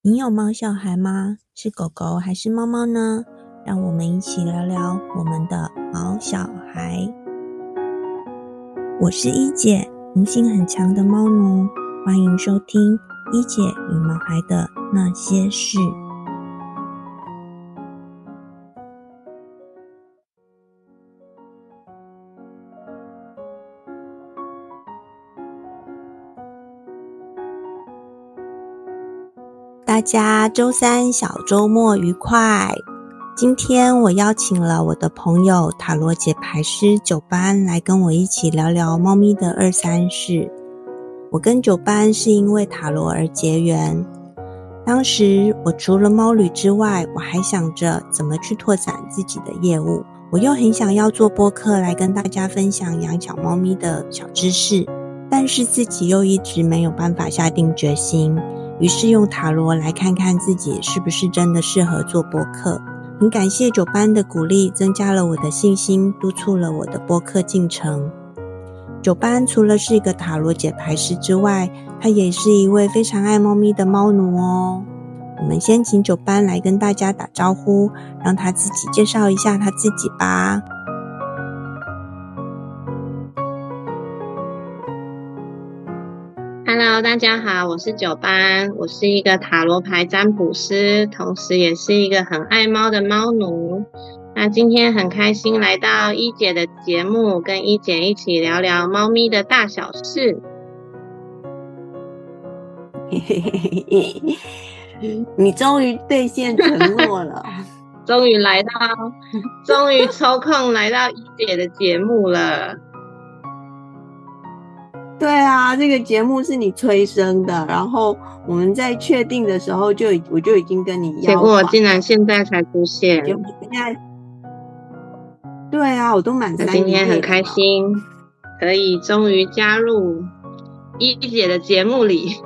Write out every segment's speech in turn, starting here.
你有毛小孩吗？是狗狗还是猫猫呢？让我们一起聊聊我们的毛小孩。我是一姐，灵性很强的猫奴，欢迎收听一姐与毛孩的那些事。大家周三小周末愉快！今天我邀请了我的朋友塔罗解牌师九班来跟我一起聊聊猫咪的二三事。我跟九班是因为塔罗而结缘。当时我除了猫旅之外，我还想着怎么去拓展自己的业务。我又很想要做播客来跟大家分享养小猫咪的小知识，但是自己又一直没有办法下定决心。于是用塔罗来看看自己是不是真的适合做播客。很感谢九班的鼓励，增加了我的信心，督促了我的播客进程。九班除了是一个塔罗解牌师之外，他也是一位非常爱猫咪的猫奴哦。我们先请九班来跟大家打招呼，让他自己介绍一下他自己吧。 Hello， 大家好，我是九班，我是一个塔罗牌占卜师，同时也是一个很爱猫的猫奴。那今天很开心来到一姐的节目，跟一姐一起聊聊猫咪的大小事。 你终于兑现承诺了。 终于抽空来到一姐的节目了。 对啊，这个节目是你催生的，然后我们在确定的时候我就已经跟你邀， 结果我竟然现在才出现。 现在对啊，我都满3个月了。 今天很开心，可以终于加入一姐的节目里。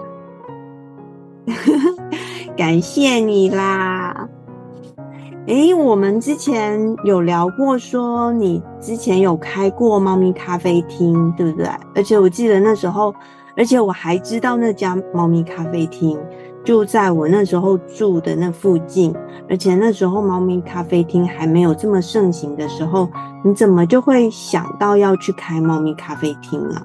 感谢你啦！我们之前有聊过说你之前有开过猫咪咖啡厅，对不对？而且我记得那时候，而且我还知道那家猫咪咖啡厅就在我那时候住的那附近，而且那时候猫咪咖啡厅还没有这么盛行的时候，你怎么就会想到要去开猫咪咖啡厅啊？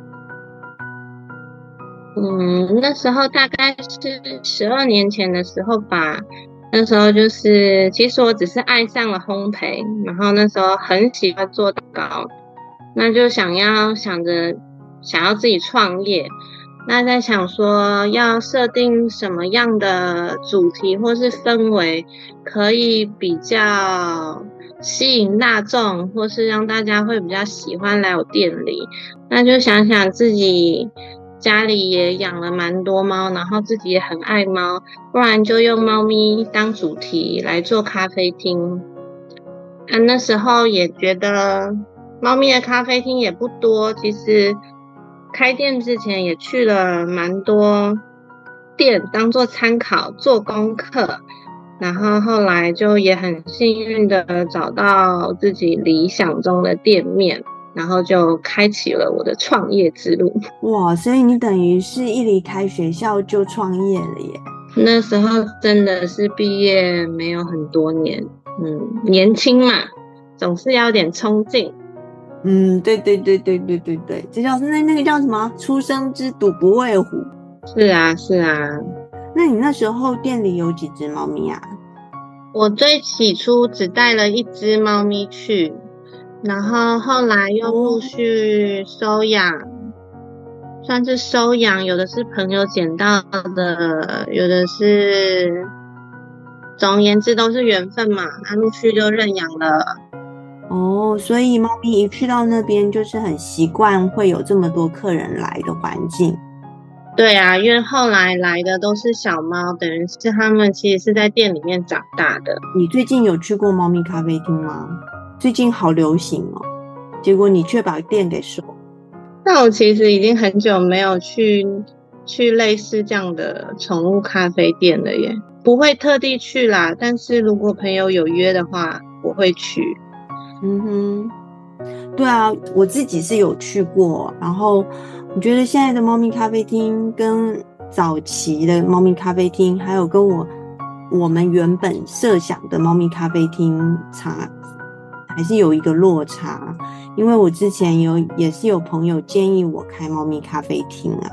那时候大概是12年前的时候吧。那时候就是其实我只是爱上了烘焙，然后那时候很喜欢做蛋糕，那就想要自己创业。那在想说要设定什么样的主题或是氛围可以比较吸引大众，或是让大家会比较喜欢来我店里。那就想想自己家里也养了蛮多猫，然后自己也很爱猫，不然就用猫咪当主题来做咖啡厅。那时候也觉得猫咪的咖啡厅也不多，其实开店之前也去了蛮多店当做参考做功课，然后后来就也很幸运的找到自己理想中的店面，然后就开启了我的创业之路。 哇，所以你等于是一离开学校就创业了耶。 那时候真的是毕业没有很多年，年轻嘛，总是要点冲劲。 对，这叫那个叫什么？初生之犊不畏虎。 是啊。 那你那时候店里有几只猫咪啊？ 我最起初只带了1只猫咪去，然后后来又陆续收养，算是收养，有的是朋友捡到的，有的是，总而言之都是缘分嘛，那陆续就认养了。 所以猫咪一去到那边就是很习惯会有这么多客人来的环境。 对啊，因为后来来的都是小猫，等于是他们其实是在店里面长大的。 你最近有去过猫咪咖啡厅吗？最近好流行哦，结果你却把店给收。 那我其实已经很久没有去类似这样的宠物咖啡店了耶，不会特地去啦，但是如果朋友有约的话，我会去。 对啊，我自己是有去过，然后我觉得现在的猫咪咖啡厅跟早期的猫咪咖啡厅，还有跟我我们原本设想的猫咪咖啡厅还是有一个落差，因为我之前也是有朋友建议我开猫咪咖啡厅啊，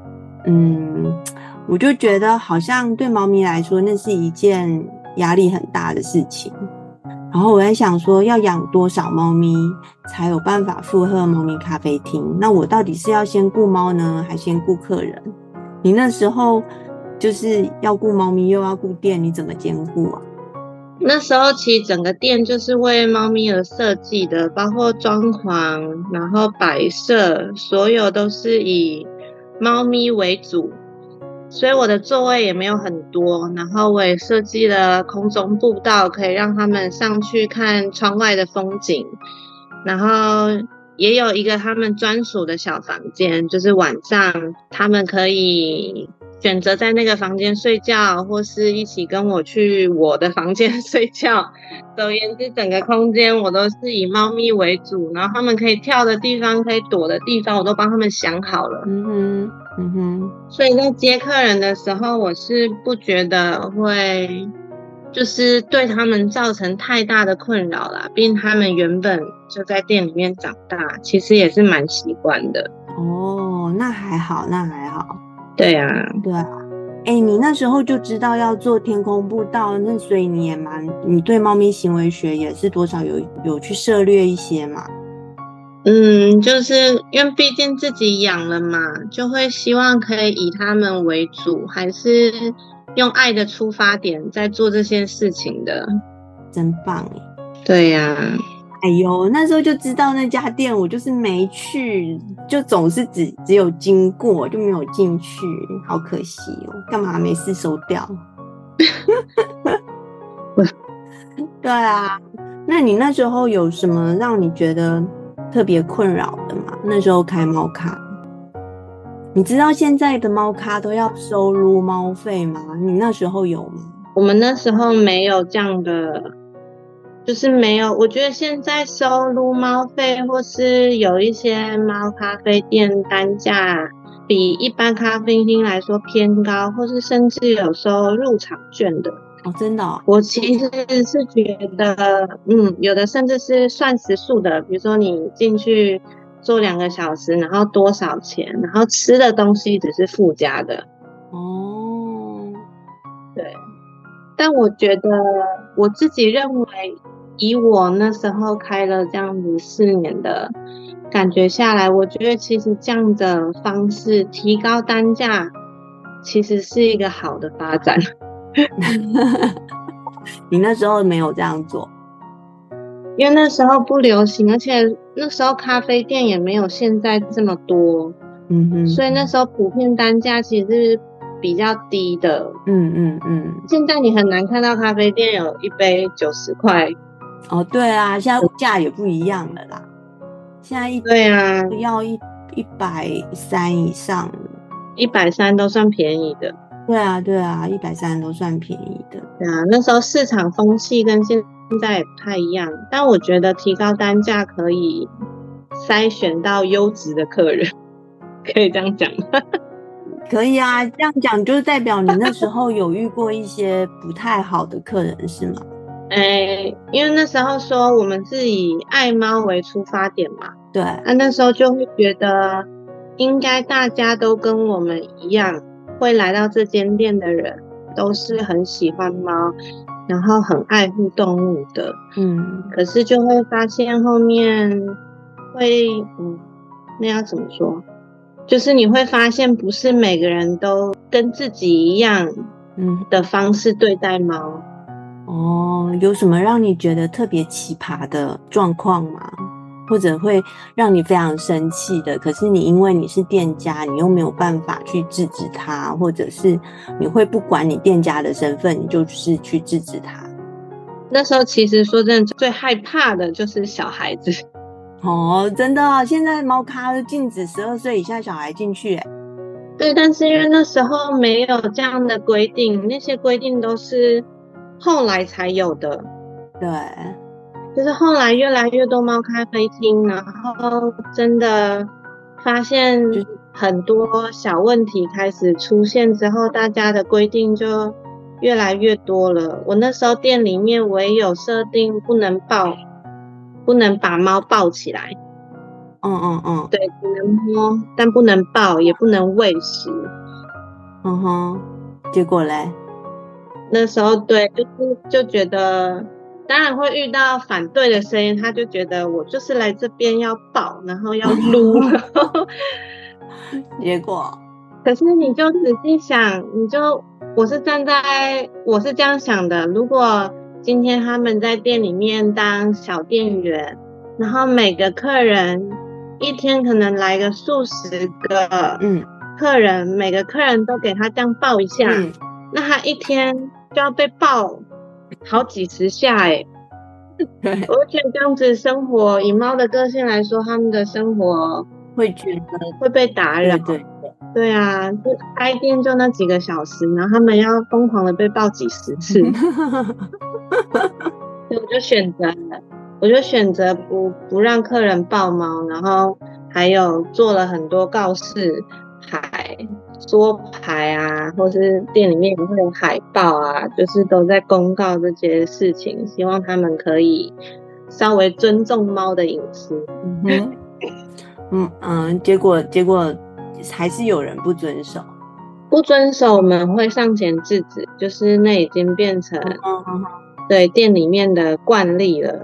我就觉得好像对猫咪来说那是一件压力很大的事情，然后我在想说要养多少猫咪才有办法负荷猫咪咖啡厅，那我到底是要先顾猫呢还先顾客人？你那时候就是要顾猫咪又要顾店，你怎么兼顾啊？ 那时候其实整个店就是为猫咪而设计的，包括装潢，然后摆设，所有都是以猫咪为主，所以我的座位也没有很多，然后我也设计了空中步道，可以让他们上去看窗外的风景，然后也有一个他们专属的小房间，就是晚上他们可以选择在那个房间睡觉，或是一起跟我去我的房间睡觉。总而言之，整个空间我都是以猫咪为主，然后他们可以跳的地方，可以躲的地方，我都帮他们想好了。所以在接客人的时候，我是不觉得会就是对他们造成太大的困扰啦，毕竟他们原本就在店里面长大，其实也是蛮习惯的。 哦，那还好。 对啊。 你那时候就知道要做天空步道，那所以你对猫咪行为学也是多少有去涉猎一些嘛？ 就是因为毕竟自己养了嘛，就会希望可以以他们为主，还是用爱的出发点在做这些事情的。 真棒耶。 对呀。 哎呦，那时候就知道那家店，我就是没去，就总是只有经过，就没有进去，好可惜哦。干嘛没事收掉？对啊，那你那时候有什么让你觉得特别困扰的吗？那时候开猫咖，你知道现在的猫咖都要收撸猫费吗？你那时候有吗？ 我们那时候没有这样的，就是没有。我觉得现在收撸猫费，或是有一些猫咖啡店单价比一般咖啡厅来说偏高，或是甚至有收入场券的。 哦，真的哦？ 我其实是觉得，有的甚至是算时数的，比如说你进去做2个小时，然后多少钱，然后吃的东西只是附加的。 哦， 对。但我觉得我自己认为，以我那时候开了这样子4年的感觉下来，我觉得其实这样的方式提高单价，其实是一个好的发展。 你那时候没有这样做？ 因为那时候不流行，而且那时候咖啡店也没有现在这么多，所以那时候普遍单价其实是比较低的。现在你很难看到咖啡店有一杯90块。 哦，对啊，现在物价也不一样了啦。现在对啊， 要130以上 ，130都算便宜的。 对啊，130都算便宜的。 对啊，那时候市场风气跟现在也不太一样，但我觉得提高单价可以筛选到优质的客人，可以这样讲吗？ 可以啊，这样讲就是代表你那时候有遇过一些不太好的客人是吗？ 因为那时候说我们是以爱猫为出发点嘛， 对， 那时候就会觉得应该大家都跟我们一样，会来到这间店的人都是很喜欢猫，然后很爱护动物的。可是就会发现后面会那要怎么说，就是你会发现不是每个人都跟自己一样的方式对待猫。 有什么让你觉得特别奇葩的状况吗？或者会让你非常生气的，可是你因为你是店家，你又没有办法去制止他，或者是你会不管你店家的身份，你就是去制止他？ 那时候其实说真的，最害怕的就是小孩子。 真的，现在猫咖都禁止12岁以下小孩进去。 对，但是因为那时候没有这样的规定，那些规定都是后来才有的。 对， 就是后来越来越多猫咖啡厅，然后真的发现很多小问题开始出现之后，大家的规定就越来越多了。我那时候店里面我也有设定不能把猫抱起来。对，只能摸，但不能抱，也不能喂食。 结果嘞？ 那时候对，就觉得，当然会遇到反对的声音，他就觉得我就是来这边要抱，然后要撸。 结果， 可是你就仔细想，我是这样想的，如果今天他们在店里面当小店员，然后每个客人一天可能来个数十个客人，每个客人都给他这样抱一下，那他一天就要被抱好几十下对， 我觉得这样子生活，以猫的个性来说，他们的生活会觉得会被打扰。对啊，就开店就那几个小时，然后他们要疯狂的被抱几十次。所以我就选择不让客人抱猫，然后还有做了很多告示牌、桌牌啊，或是店里面也会有海报啊，就是都在公告这些事情，希望他们可以稍微尊重猫的隐私。 结果还是有人不遵守。 不遵守我们会上前制止，就是那已经变成对店里面的惯例了。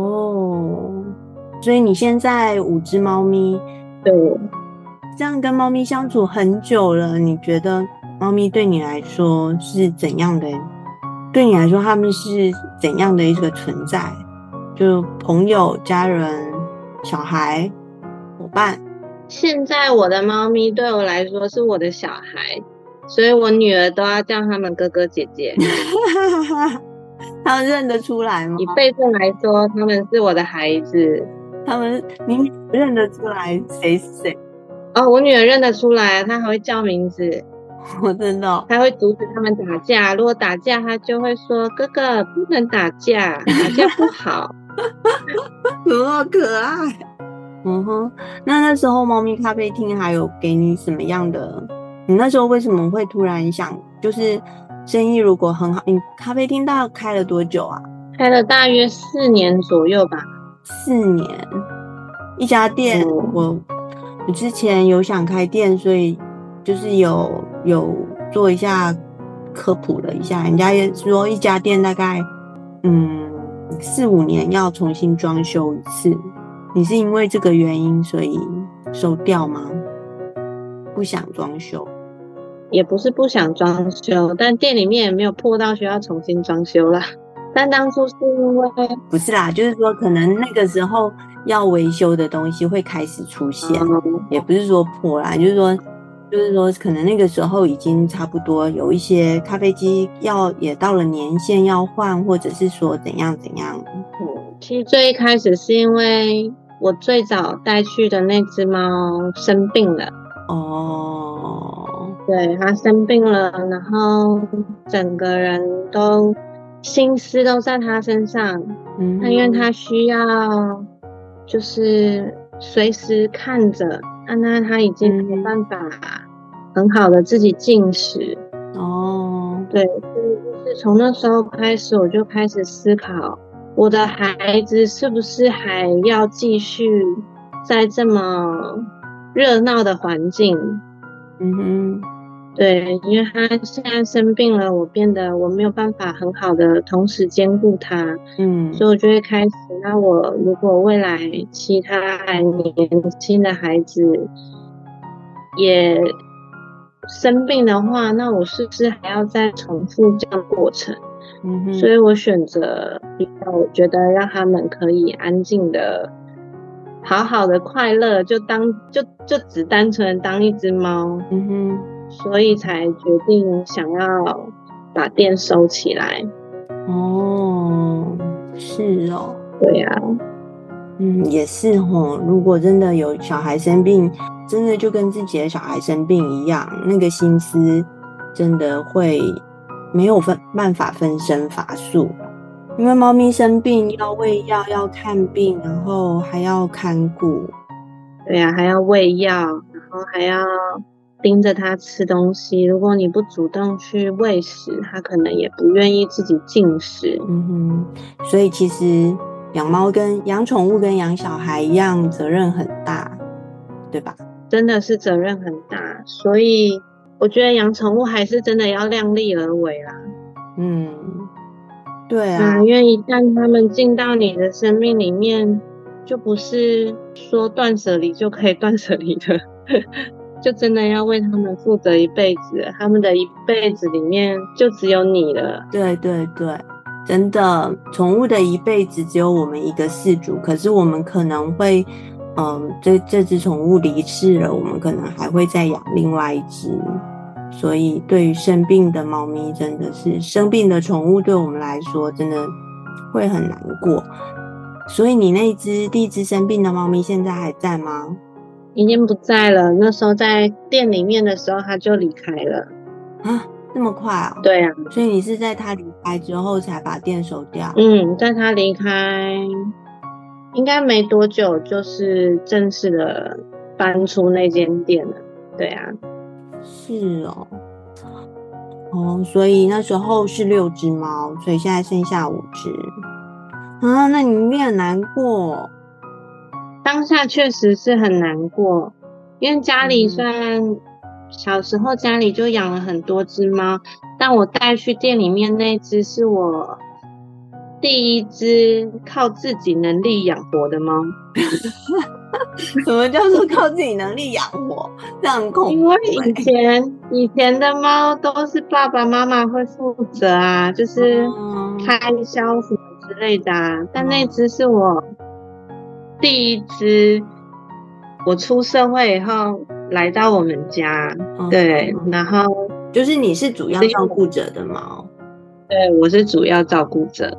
所以你现在5只猫咪， 对， 这样跟猫咪相处很久了，你觉得猫咪对你来说是怎样的？对你来说它们是怎样的一个存在？就朋友、家人、小孩、伙伴。 现在我的猫咪对我来说是我的小孩，所以我女儿都要叫他们哥哥姐姐。 他们认得出来吗？ 以辈分来说，他们是我的孩子。 你认得出来谁是谁？ 我女儿认得出来，她还会叫名字。 我真的她会阻止他们打架，如果打架，她就会说：“哥哥不能打架，打架不好。” 怎么那么可爱？那时候猫咪咖啡厅还有给你什么样的？你那时候为什么会突然想，就是生意如果很好，你咖啡厅大概开了多久啊？ 开了大约4年左右吧。 4年，一家店。我之前有想开店，所以就是有做一下科普了一下，人家也说一家店大概4-5年要重新装修一次。你是因为这个原因所以收掉吗？不想装修？ 也不是不想装修，但店里面也没有破到需要重新装修啦。但当初是因为不是啦，就是说可能那个时候要维修的东西会开始出现，也不是说破啦，就是说可能那个时候已经差不多有一些咖啡机也到了年限要换，或者是说怎样。 其实最一开始是因为我最早带去的那只猫生病了。对，它生病了，然后整个人都心思都在它身上。那因为它需要就是随时看着，那它已经没有办法很好的自己进食。对，就是从那时候开始，我就开始思考，我的孩子是不是还要继续在这么热闹的环境？对，因为他现在生病了，我没有办法很好的同时兼顾他，所以我就会开始，那我如果未来其他还年轻的孩子也生病的话，那我是不是还要再重复这样的过程？所以我选择比较，我觉得让他们可以安静的、好好的快乐，就只单纯当一只猫。所以才决定想要把店收起来。 是哦。 对啊。 也是齁，如果真的有小孩生病，真的就跟自己的小孩生病一样，那个心思真的会没有办法分身乏术。因为猫咪生病要喂药，要看病，然后还要看顾。 对啊，还要喂药，然后还要盯着它吃东西，如果你不主动去喂食，它可能也不愿意自己进食。 所以其实养猫跟养宠物跟养小孩一样，责任很大，对吧？ 真的是责任很大，所以我觉得养宠物还是真的要量力而为啦。 对啊， 因为一旦他们进到你的生命里面，就不是说断舍离就可以断舍离的，就真的要为他们负责一辈子，他们的一辈子里面就只有你了。 对，真的，宠物的一辈子只有我们一个饲主，可是我们可能会，这只宠物离世了，我们可能还会再养另外一只。所以对于生病的猫咪，真的是生病的宠物对我们来说真的会很难过。所以你那第一只生病的猫咪现在还在吗？ 已经不在了，那时候在店里面的时候它就离开了。 啊，那么快啊？ 对啊， 所以你是在它离开之后才把店收掉？ 在它离开应该没多久，就是正式的搬出那间店了。对啊。 是所以那时候是6只猫，所以现在剩下5只啊，那你一定很难过。 当下确实是很难过，因为家里虽然小时候家里就养了很多只猫，但我带去店里面那只是我第一只靠自己能力养活的猫。 什么叫做靠自己能力养活？这样很恐怖。 因为以前的猫都是爸爸妈妈会负责啊，就是开销什么之类的啊。但那只是我第一只，我出社会以后来到我们家，对，然后就是你是主要照顾者的猫。 对，我是主要照顾者。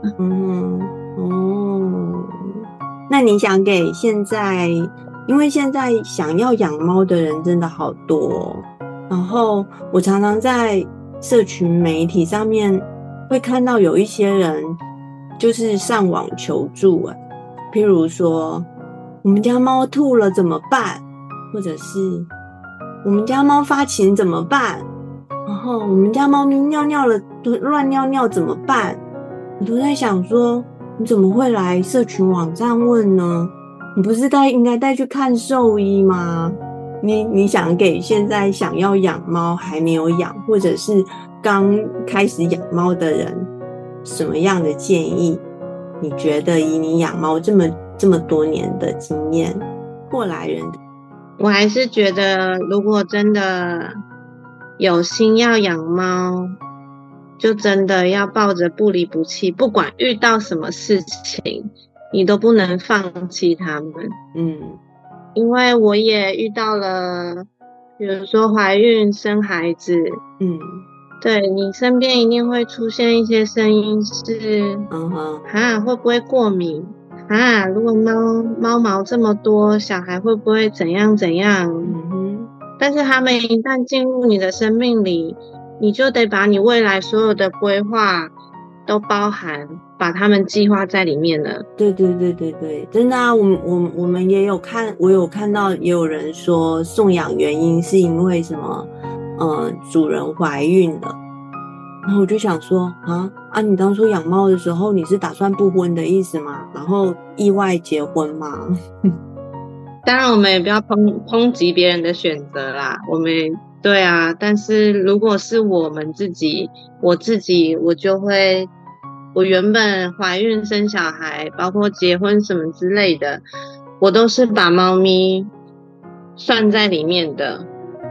那你想给现在，因为现在想要养猫的人真的好多然后我常常在社群媒体上面会看到有一些人就是上网求助譬如说我们家猫吐了怎么办，或者是我们家猫发情怎么办，然后我们家猫咪尿尿了乱尿尿怎么办。我都在想说，你怎么会来社群网站问呢？你不是应该带去看兽医吗？你想给现在想要养猫还没有养，或者是刚开始养猫的人什么样的建议？你觉得以你养猫这么多年的经验，过来人， 我还是觉得如果真的有心要养猫，就真的要抱着不离不弃，不管遇到什么事情你都不能放弃他们。因为我也遇到了比如说怀孕生孩子，对，你身边一定会出现一些声音是会不会过敏如果猫毛这么多，小孩会不会怎样怎样。但是他们一旦进入你的生命里，你就得把你未来所有的规划都包含，把他们计划在里面了。 对，真的啊，我们也有看，我有看到也有人说送养原因是因为什么主人怀孕了，然后我就想说你当初养猫的时候你是打算不婚的意思吗？然后意外结婚吗？ 当然我们也不要抨击别人的选择啦，对啊，但是如果是我就会，我原本怀孕生小孩包括结婚什么之类的，我都是把猫咪算在里面的。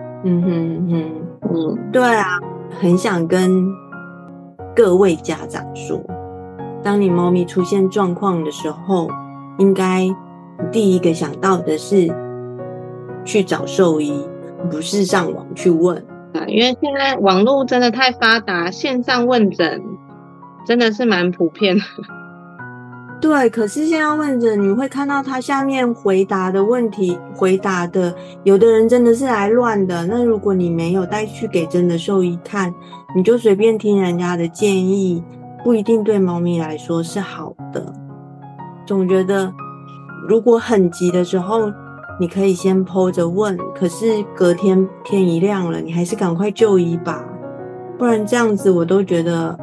对啊，很想跟各位家长说，当你猫咪出现状况的时候，应该第一个想到的是去找兽医，不是上网去问。 因为现在网络真的太发达，线上问诊真的是蛮普遍的。 对，可是现在问诊你会看到他下面回答的问题，有的人真的是来乱的。那如果你没有带去给真的兽医看，你就随便听人家的建议，不一定对猫咪来说是好的。总觉得如果很急的时候， 你可以先 po 着问，可是隔天天一亮了，你还是赶快就医吧，不然这样子我都觉得，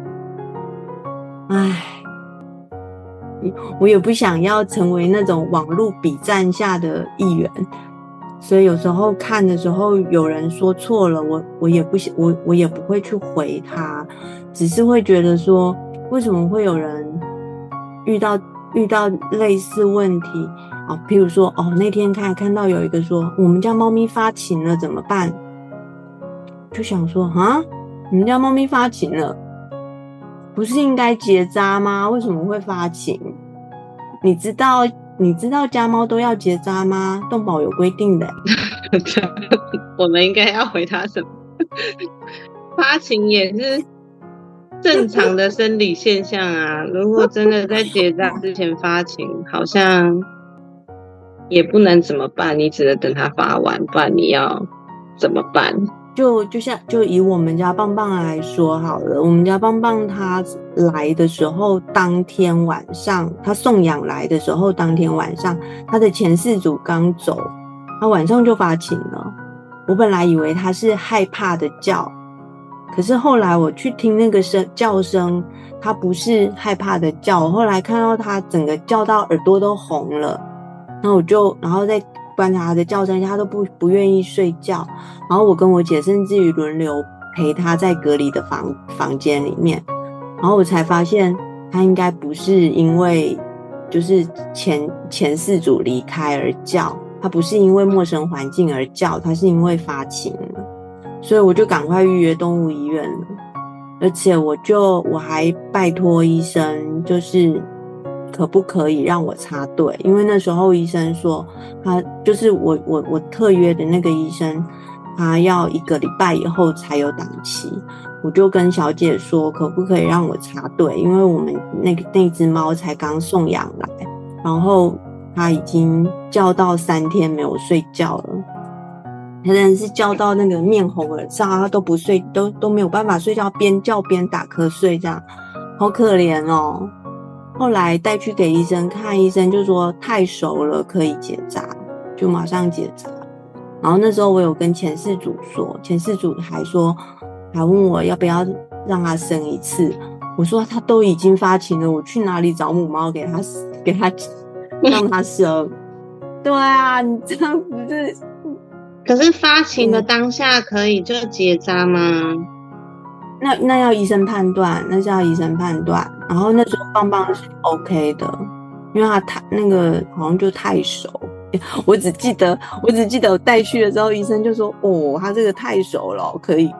唉，我也不想要成为那种网络比战下的一员，所以有时候看的时候有人说错了，我也不会去回他，只是会觉得说，为什么会有人遇到类似问题哦？譬如说那天看到有一个说我们家猫咪发情了怎么办？就想说啊，你们家猫咪发情了，不是应该结扎吗？为什么会发情？你知道家猫都要结扎吗？动保有规定的。 我们应该要回他什么？发情也是正常的生理现象啊。如果真的在结扎之前发情，好像也不能怎么办，你只能等它发完，不然你要怎么办？ 就以我们家棒棒来说好了，我们家棒棒他来的时候，当天晚上他送养来的时候，当天晚上他的前饲主刚走，他晚上就发情了。我本来以为他是害怕的叫，可是后来我去听那个叫声，他不是害怕的叫，我后来看到他整个叫到耳朵都红了，然后再观察他的叫声，他都不愿意睡觉，然后我跟我姐甚至于轮流陪他在隔离的房间里面，然后我才发现他应该不是因为就是前饲主离开而叫，他不是因为陌生环境而叫，他是因为发情了，所以我就赶快预约动物医院了，而且我还拜托医生，就是可不可以让我插队？因为那时候医生说，他就是我特约的那个医生，他要1个礼拜以后才有档期。我就跟小姐说，可不可以让我插队？因为我们那只猫才刚送养来，然后它已经叫到3天没有睡觉了。他真的是叫到那个面红耳赤，他都不睡，都没有办法睡觉，边叫边打瞌睡，这样好可怜哦。后来带去给医生看，医生就说太熟了，可以结扎，就马上结扎。然后那时候我有跟前饲主说，前饲主还问我要不要让他生一次，我说他都已经发情了，我去哪里找母猫给他让他生？对啊，你这样不是？ 可是发情的当下可以就结扎吗？ 那要医生判断，然后那时候棒棒是 OK 的，因为他那个好像就太熟。我只记得我带去的时候，医生就说：“他这个太熟了，可以。”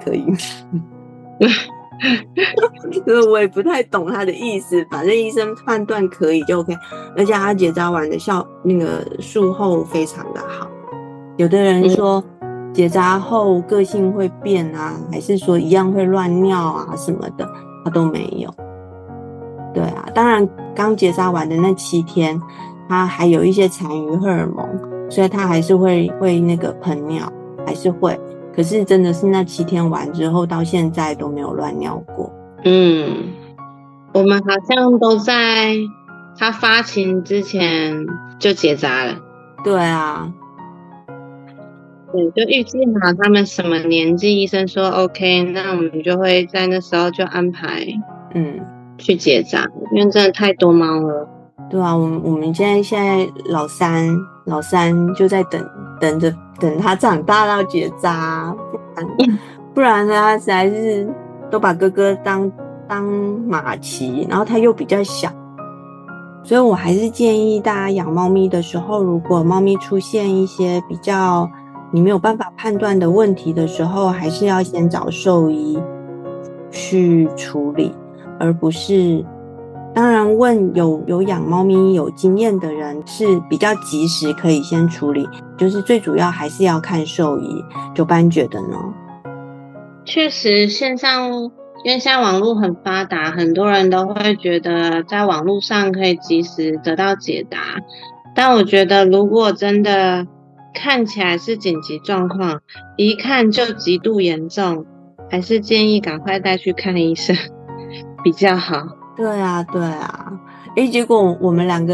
所以我也不太懂他的意思，反正医生判断可以就 OK， 而且他结扎完的那个术后非常的好。有的人说结扎后个性会变啊，还是说一样会乱尿啊什么的，他都没有。对啊，当然刚结扎完的那7天，他还有一些残余荷尔蒙，所以他还是会那个喷尿，还是会。可是真的是那7天完之后，到现在都没有乱尿过。 我们好像都在他发情之前就结扎了。 对啊。 对，就预计好他们什么年纪，医生说 OK， 那我们就会在那时候就安排去结扎，因为真的太多猫了。 对啊，我们现在老三就在等他长大到结扎，不然他实在是都把哥哥当马骑，然后他又比较小，所以我还是建议大家养猫咪的时候，如果猫咪出现一些比较你没有办法判断的问题的时候，还是要先找兽医去处理，而不是当然问有养猫咪有经验的人是比较及时可以先处理，就是最主要还是要看兽医。九班觉得呢？ 确实线上因为现在网络很发达，很多人都会觉得在网络上可以及时得到解答，但我觉得如果真的看起来是紧急状况，一看就极度严重，还是建议赶快带去看医生比较好。 对啊，结果我们两个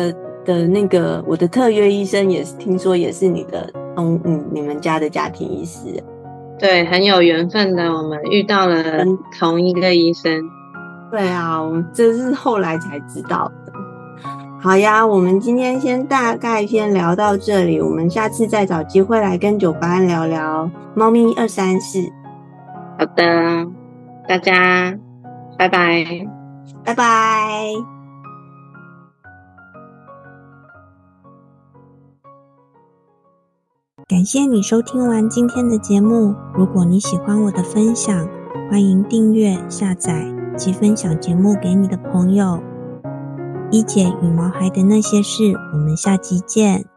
的那个我的特约医生也是听说也是你们家的家庭医师。 对，很有缘分的，我们遇到了同一个医生。 对啊，这是后来才知道的。好呀，我们今天大概先聊到这里，我们下次再找机会来跟9班聊聊猫咪234。 好的，大家拜拜， 拜拜。 感谢你收听完今天的节目，如果你喜欢我的分享，欢迎订阅、下载及分享节目给你的朋友。一姐羽毛孩的那些事，我们下集见。